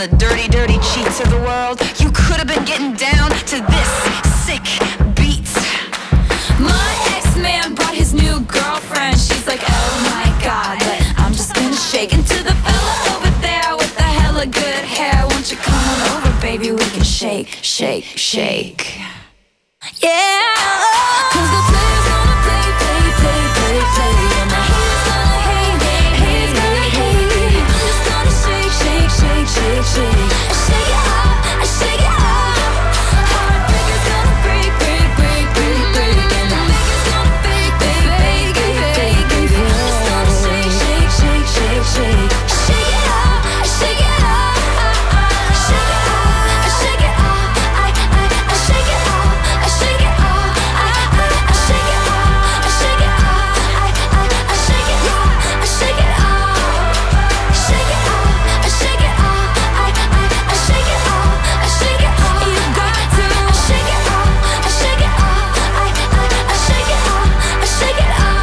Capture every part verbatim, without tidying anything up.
the dirty, dirty cheats of the world. You could have been getting down to this sick beat. My ex-man brought his new girlfriend. She's like, oh my god, but I'm just gonna shake into the fella over there with the hella good hair. Won't you come on over, baby, we can shake, shake, shake. Yeah, cause the player's gonna play, play, play, play, play. And the haters gonna hate, hate, haters gonna hate. I'm just gonna shake, shake, shake, shake, shake. I shake it off, I shake it off. Heartbreaker's gonna break, break, break, break, break. And the faker's gonna fake, fake, fake, fake, fake, fake. I'm just gonna shake, shake, shake, shake, shake. I shake it off, I shake it off. I shake it off, I shake it off. I, I, I shake it off. I shake it off, I, I, I shake it off, I shake it off, I, I, I shake it off, I shake it off, shake it off, I shake it off, I, I, I shake it off, I shake it off, you got to, I shake it off, I shake it off, I, I, I shake it off, I shake it off.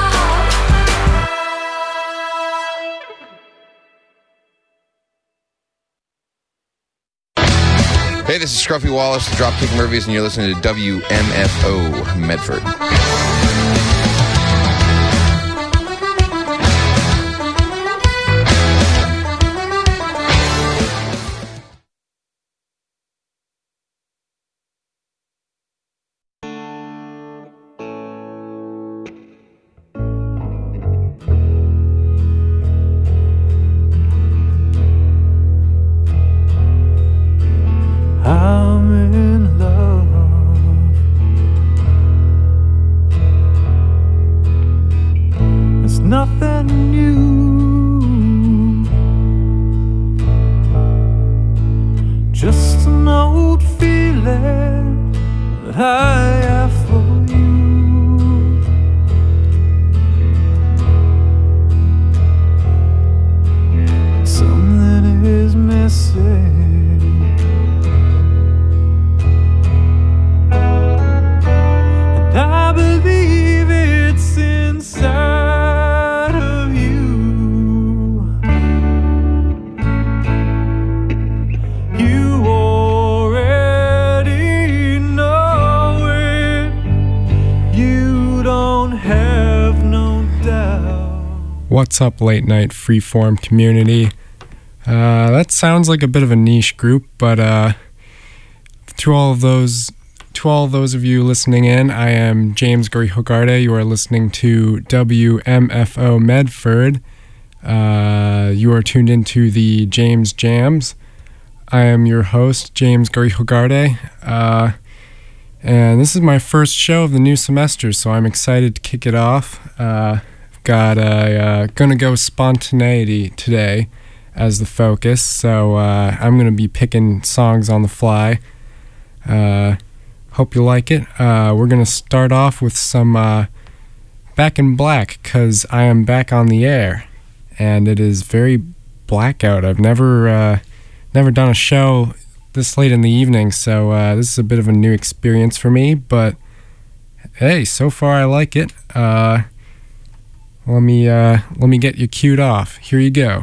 Hey, this is Scruffy Wallace, the Dropkick Murphys, and you're listening to W M F O Medford. I'm in love. It's nothing new, just an old feeling that I have for you. Something is missing. I believe it's inside of you. You already know it. You don't have no doubt. What's up, late night freeform community? Uh, that sounds like a bit of a niche group, but uh, to all of those To all those of you listening in, I am James Grijogarde. You are listening to W M F O Medford. Uh, you are tuned into the James Jams. I am your host, James Grijogarde. Uh, and this is my first show of the new semester, so I'm excited to kick it off. Uh, I've got a uh, Gonna Go Spontaneity today as the focus, so uh, I'm going to be picking songs on the fly. Uh... Hope you like it. Uh, we're going to start off with some uh, Back in Black, because I am back on the air, and it is very blackout. I've never uh, never done a show this late in the evening, so uh, this is a bit of a new experience for me, but hey, so far I like it. Uh, let me uh, let me get you queued off. Here you go.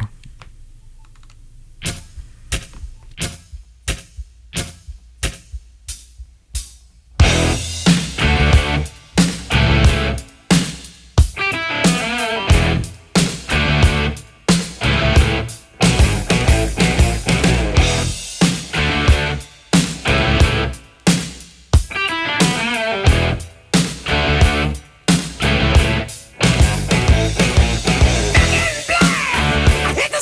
I hit the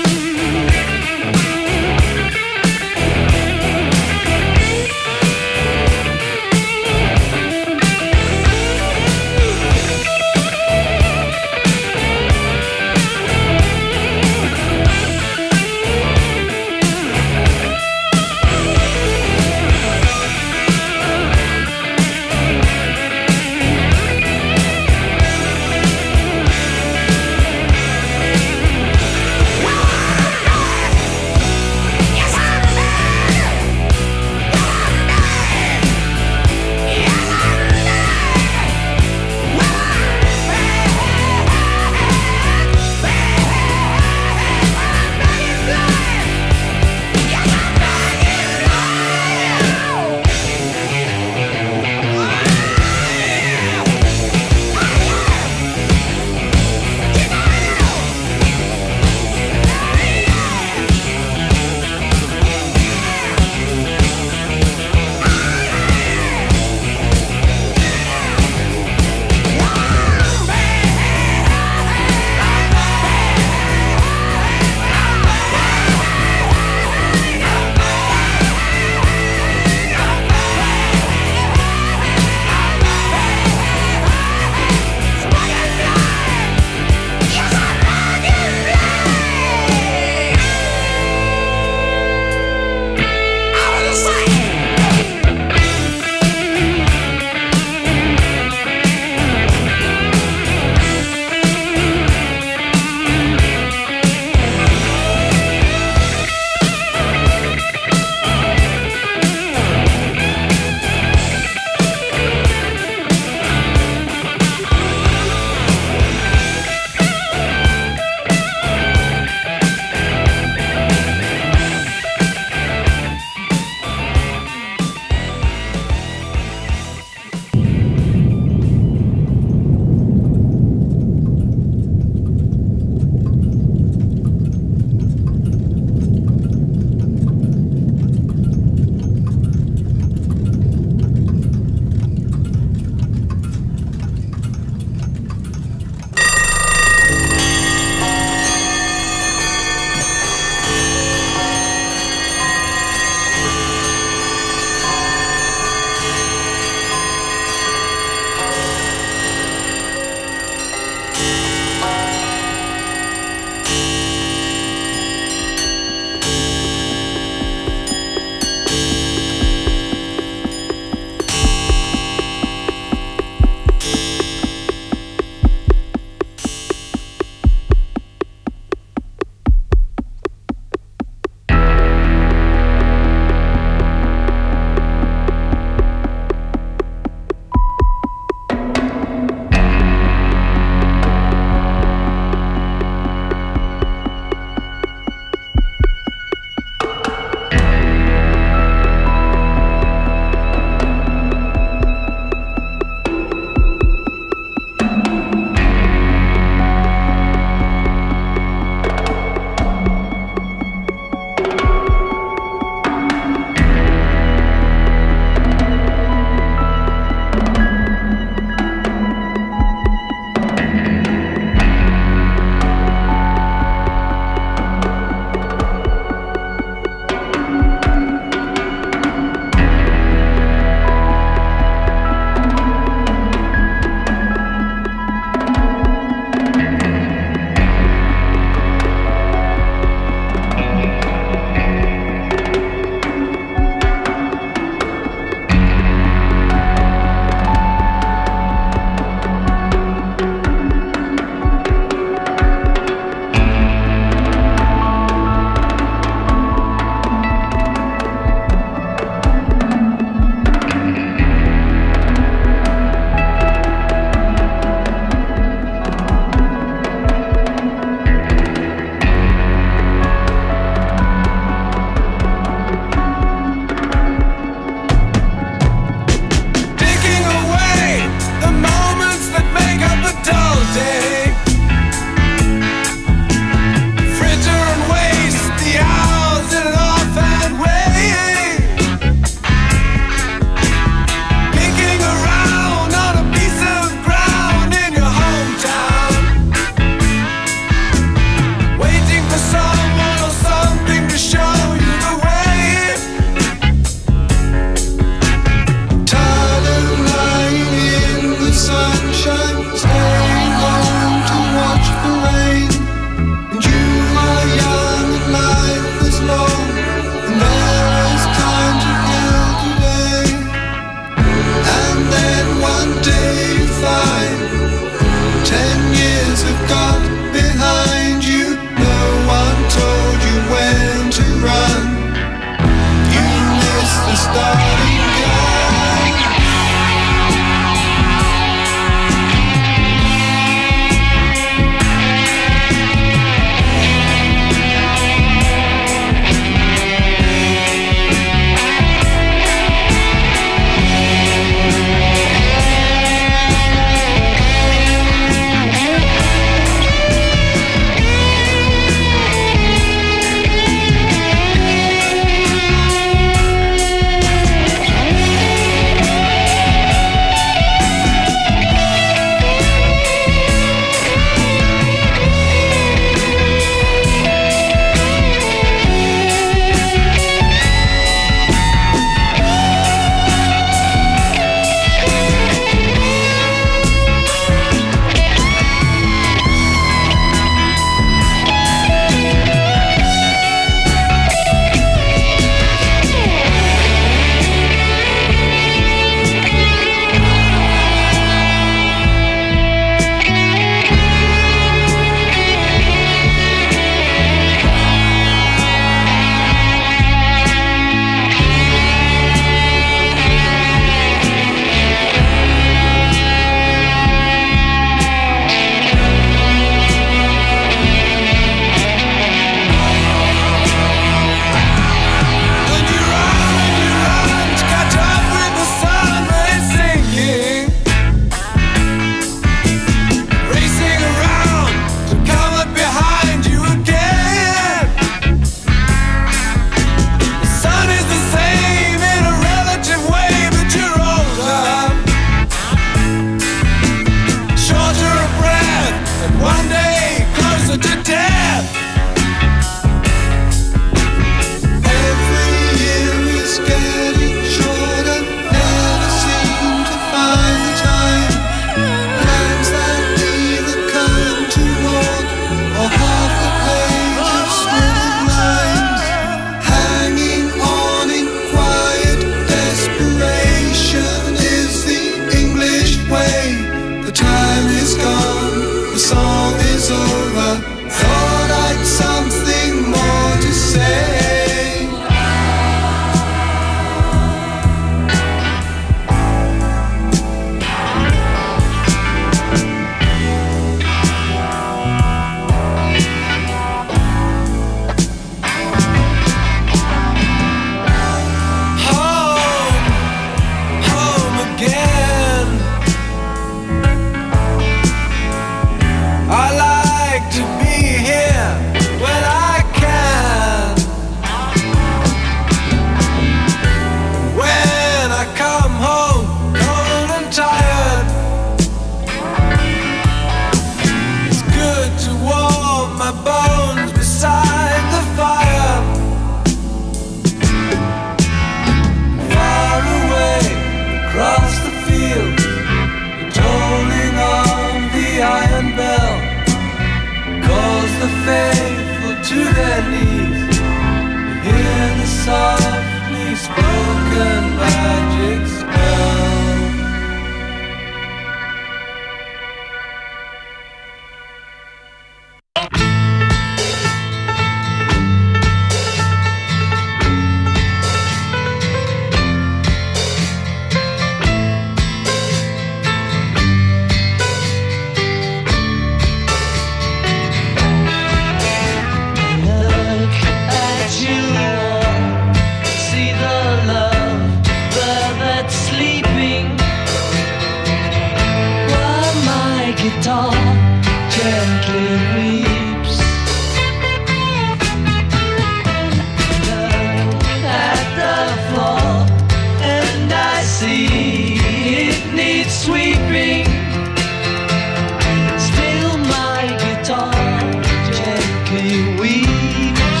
weeps.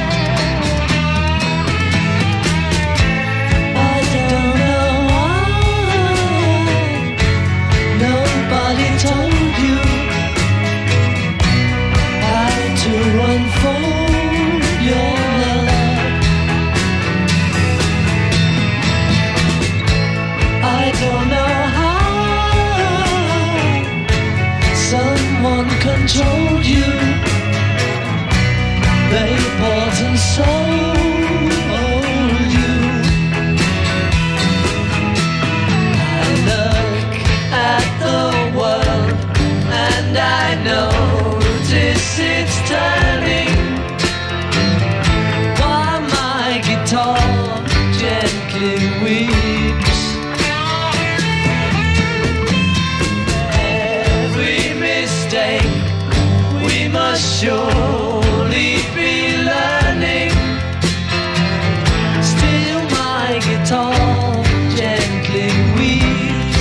I don't know why nobody told you how to unfold your love. I don't know how someone controlled you. They bought and sold you. I look at the world and I notice it's turning, while my guitar gently weeps. Every mistake we must surely be learning. Still my guitar gently weeps.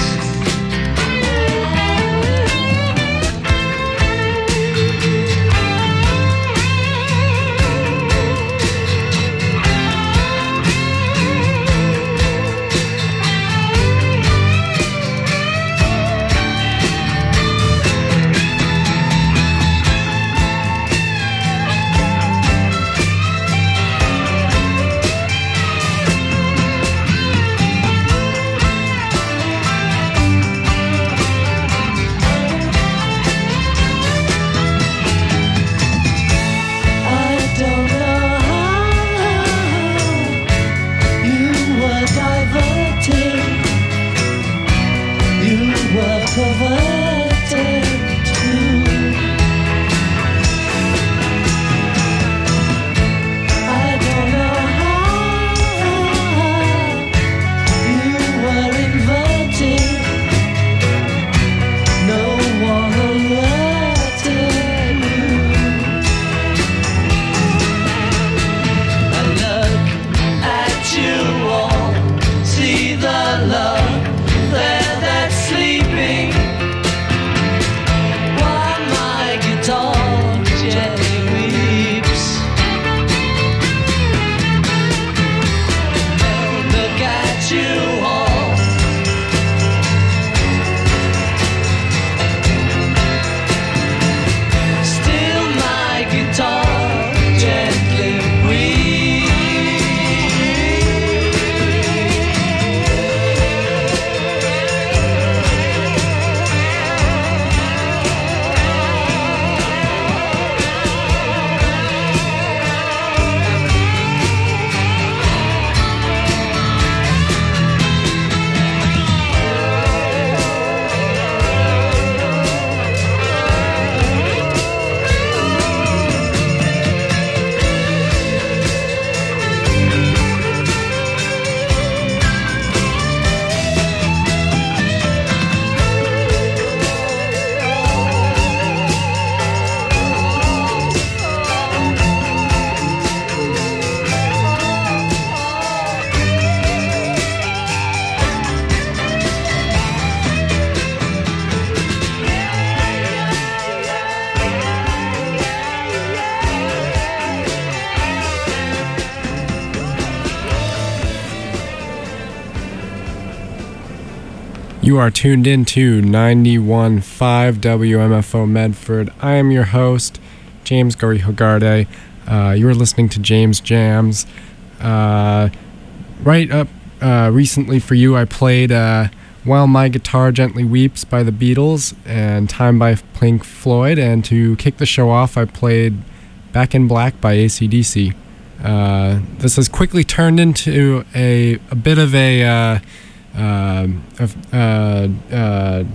You are tuned into ninety-one point five W M F O Medford. I am your host, James Gari-Hogarde. Uh, you are listening to James Jams. Uh, right up uh, recently for you, I played uh, While My Guitar Gently Weeps by the Beatles and Time by Pink Floyd. And to kick the show off, I played Back in Black by A C D C. Uh, this has quickly turned into a, a bit of a... Uh, Uh, uh, uh,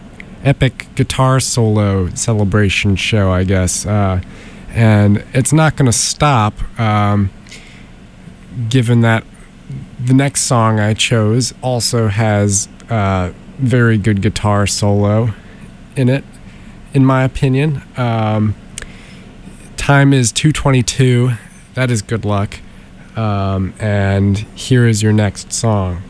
epic guitar solo celebration show, I guess. Uh, and it's not going to stop, um, given that the next song I chose also has uh, very good guitar solo in it, in my opinion. Um, time is two twenty-two. That is good luck. Um, and here is your next song.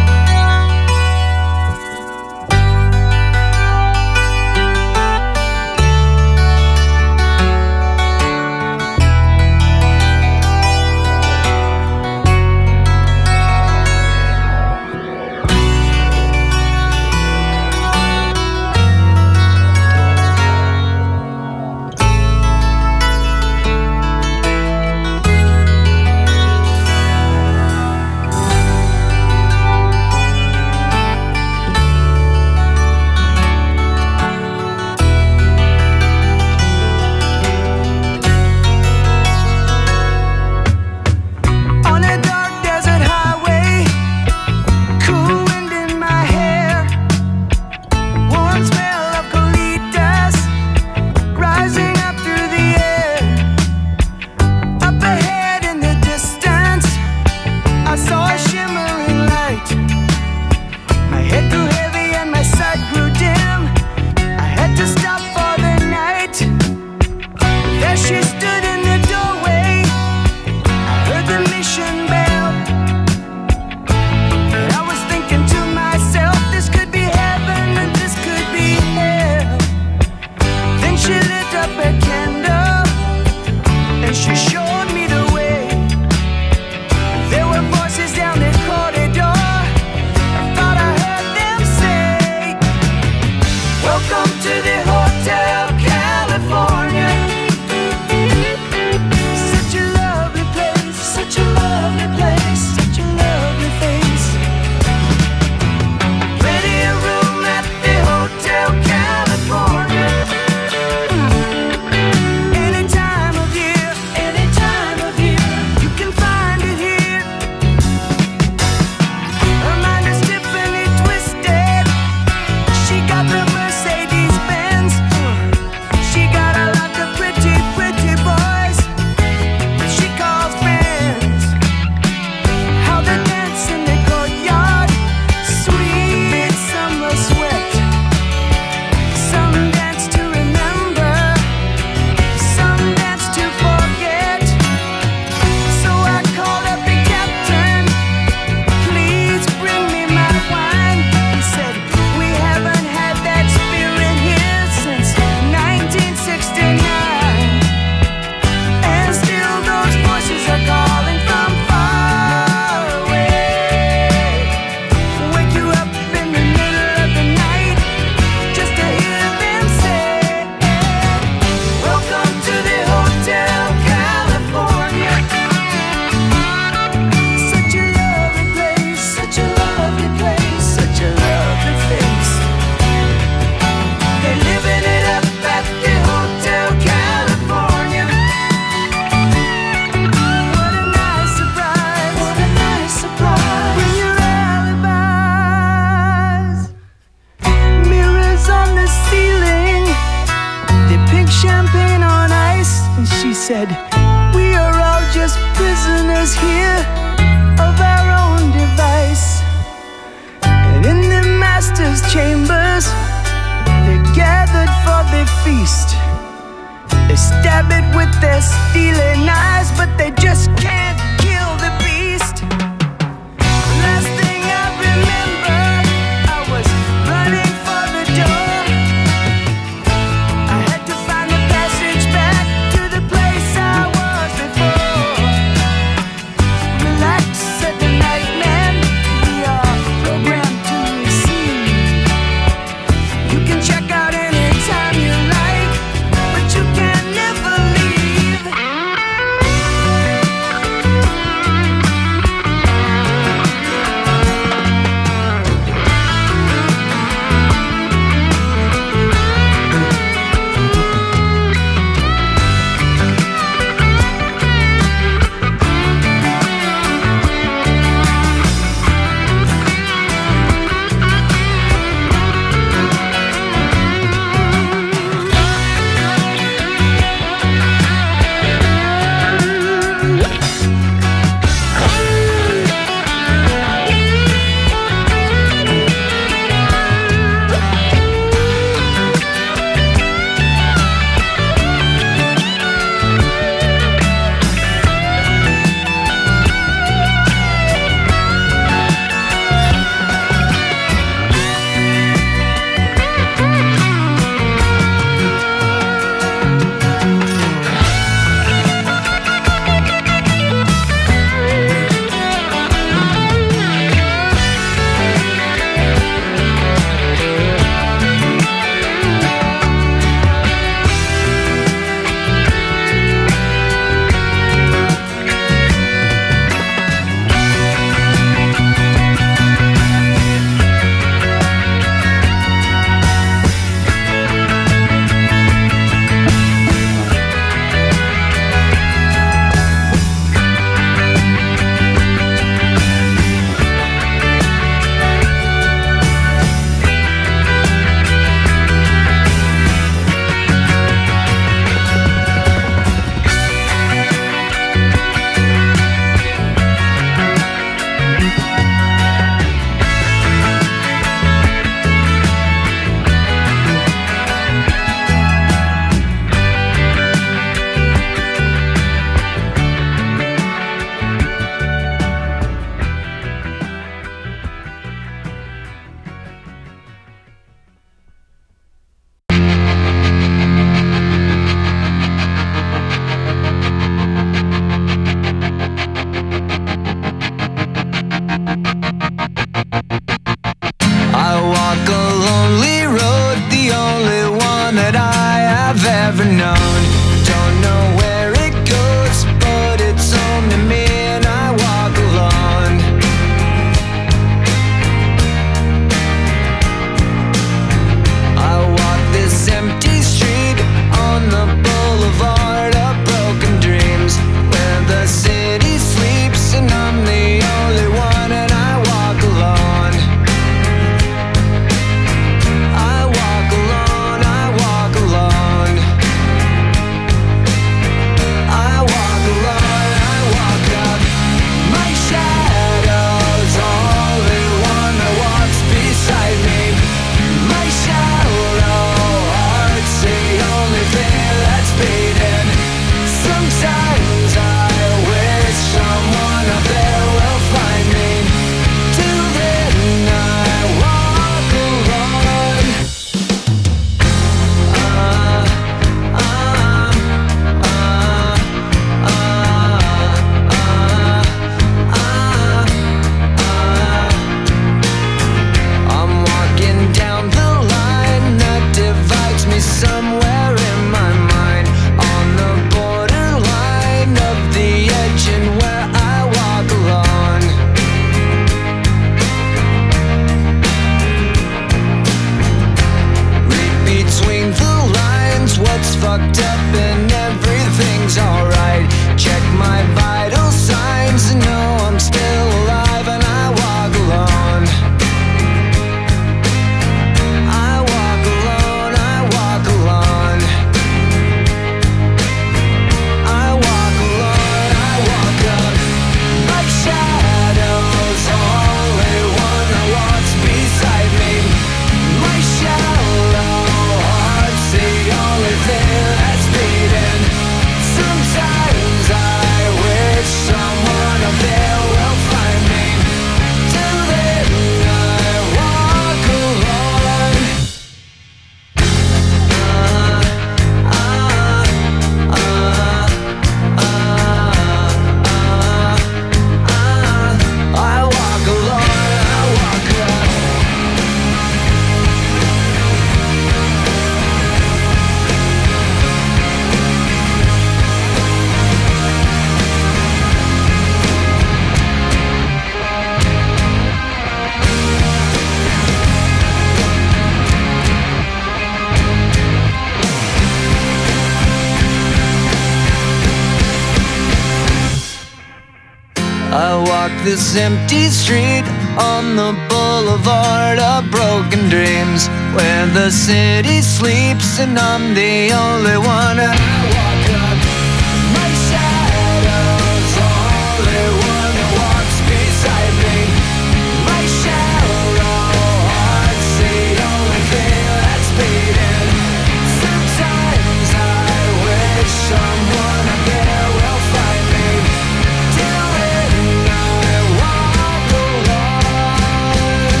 walk this empty street on the boulevard of broken dreams, where the city sleeps and I'm the only one. And I walk up, my shadow's the only one that walks beside me. My shallow heart's the only thing that's beating. Sometimes I wish someone out there will find me. Till then I walk alone.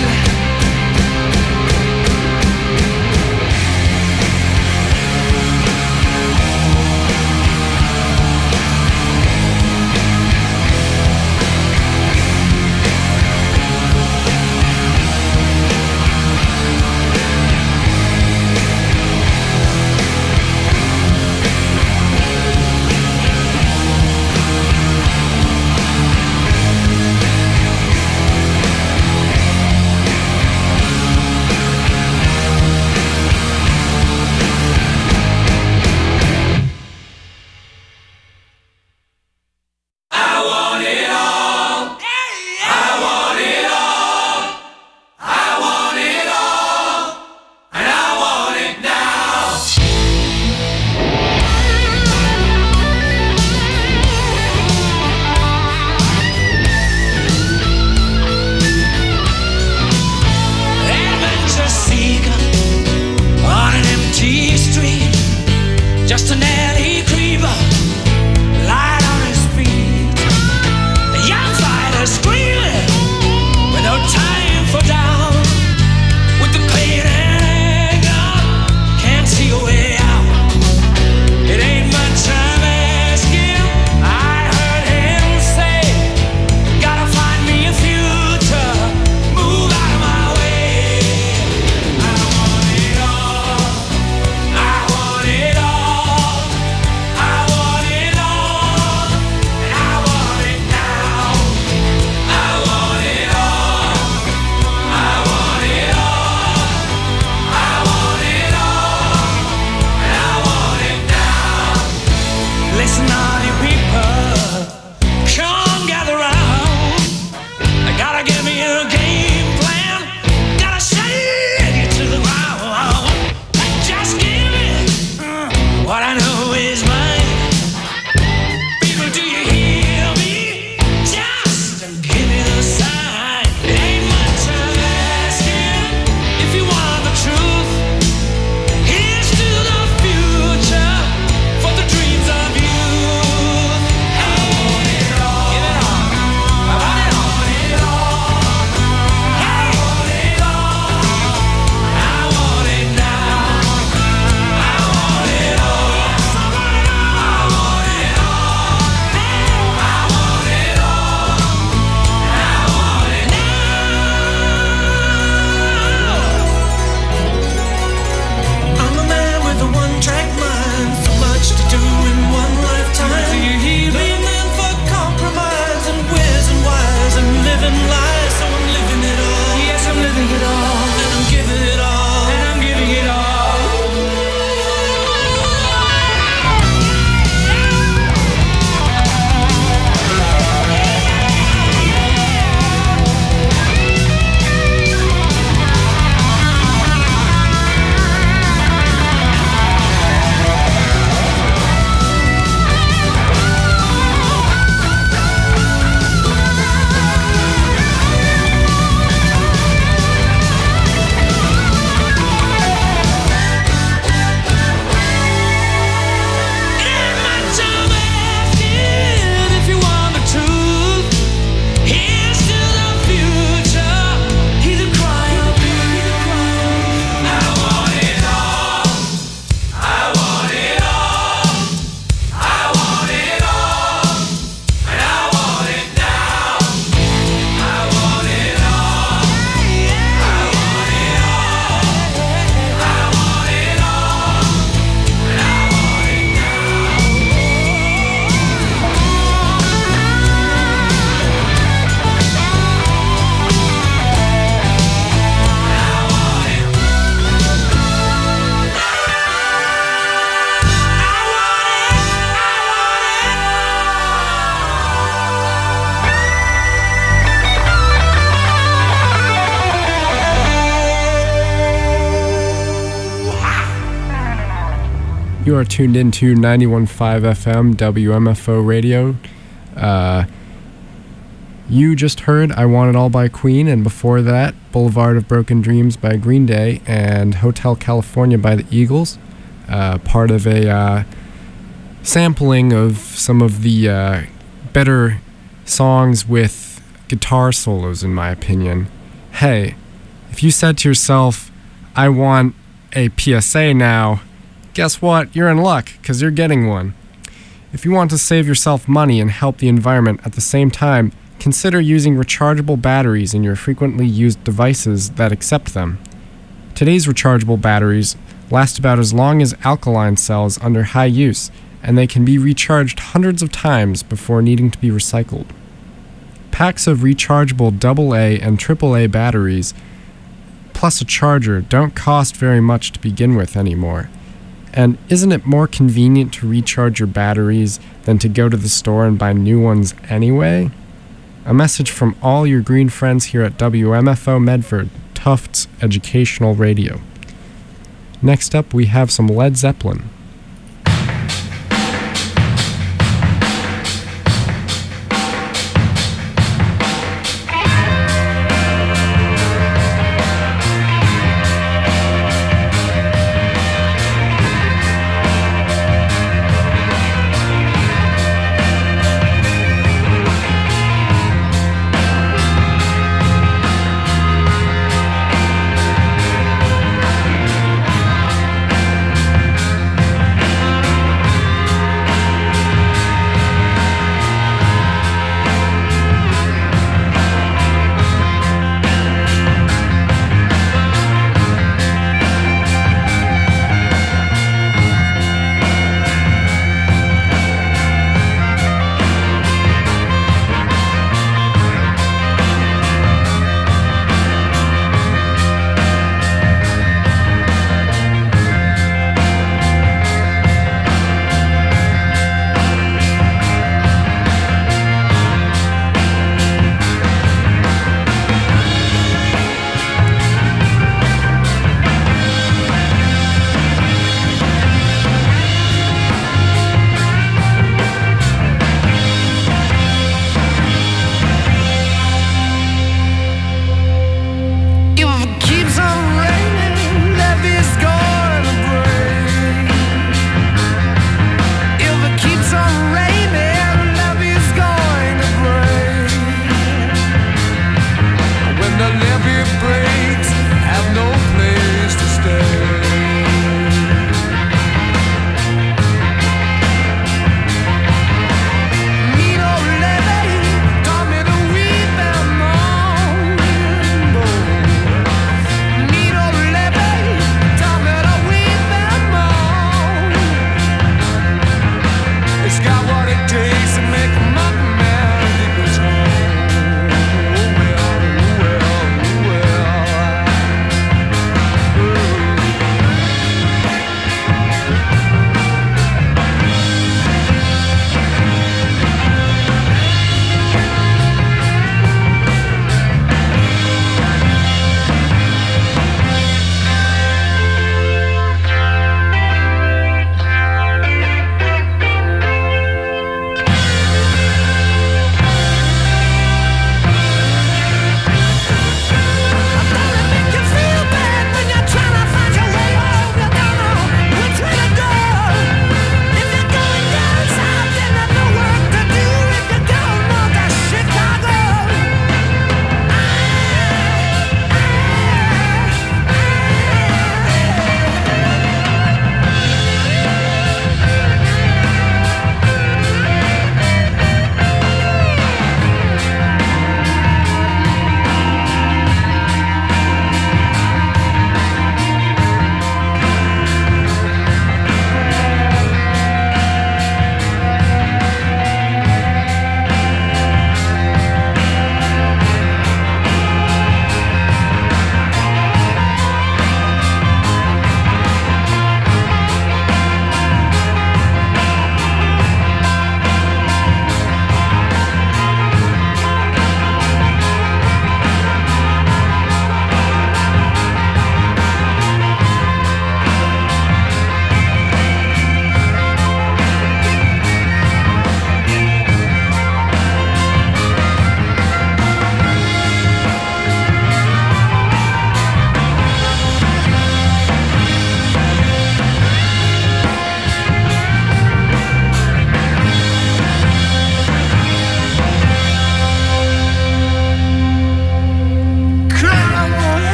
You are tuned into ninety-one point five F M W M F O Radio. Uh, you just heard I Want It All by Queen, and before that, Boulevard of Broken Dreams by Green Day and Hotel California by the Eagles. Uh, part of a uh, sampling of some of the uh, better songs with guitar solos, in my opinion. Hey, if you said to yourself, I want a P S A now, guess what? You're in luck, because you're getting one. If you want to save yourself money and help the environment at the same time, consider using rechargeable batteries in your frequently used devices that accept them. Today's rechargeable batteries last about as long as alkaline cells under high use, and they can be recharged hundreds of times before needing to be recycled. Packs of rechargeable double A and triple A batteries plus a charger don't cost very much to begin with anymore. And isn't it more convenient to recharge your batteries than to go to the store and buy new ones anyway? A message from all your green friends here at W M F O Medford, Tufts Educational Radio. Next up, we have some Led Zeppelin.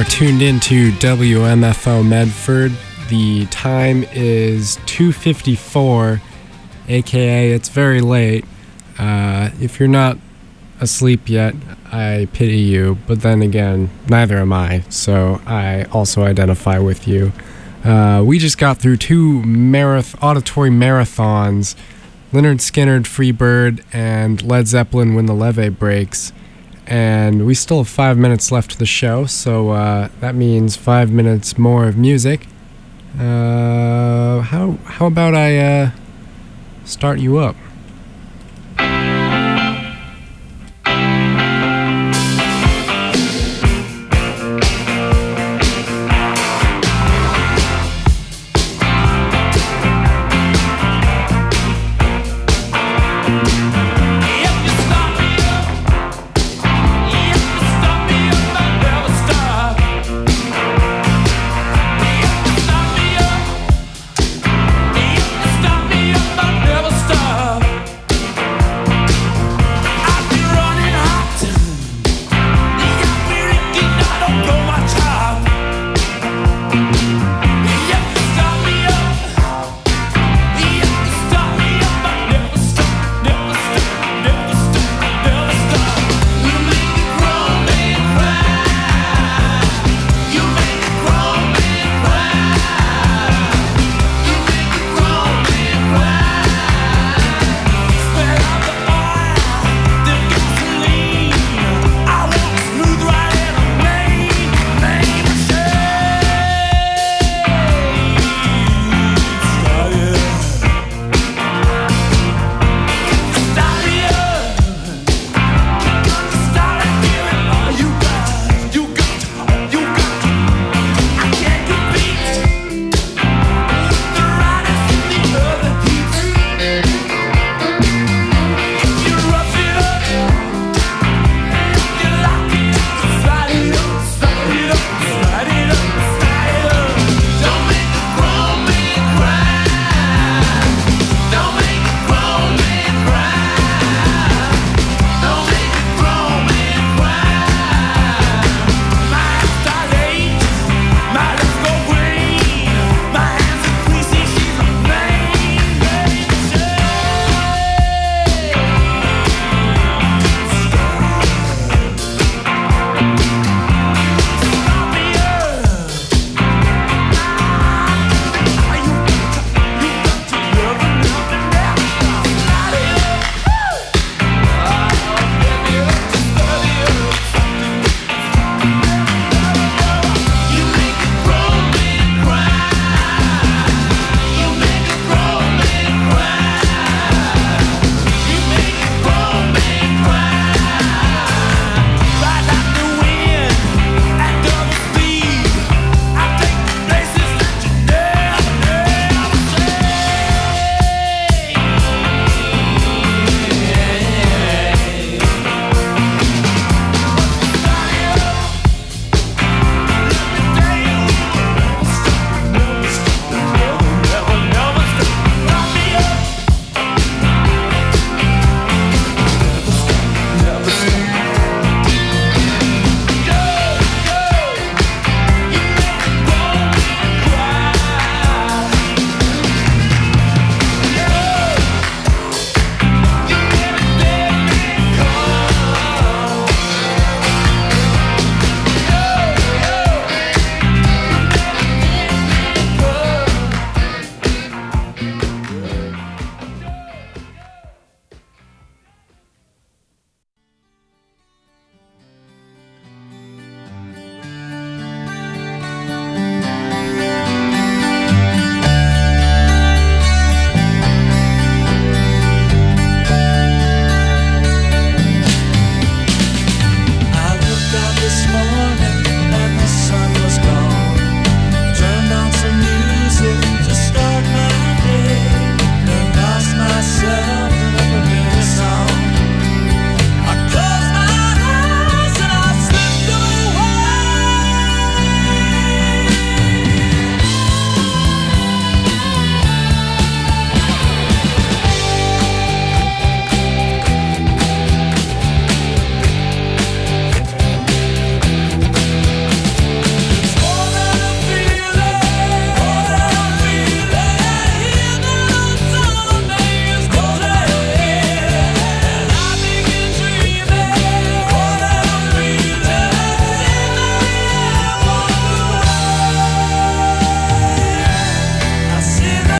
are tuned into W M F O Medford. The time is two fifty-four, aka it's very late. Uh, if you're not asleep yet, I pity you, but then again, neither am I, so I also identify with you. Uh, we just got through two marath- auditory marathons, Lynyrd Skynyrd, Freebird, and Led Zeppelin, When the Levee Breaks. And we still have five minutes left of the show, so uh, that means five minutes more of music. Uh, how how about I uh, start you up?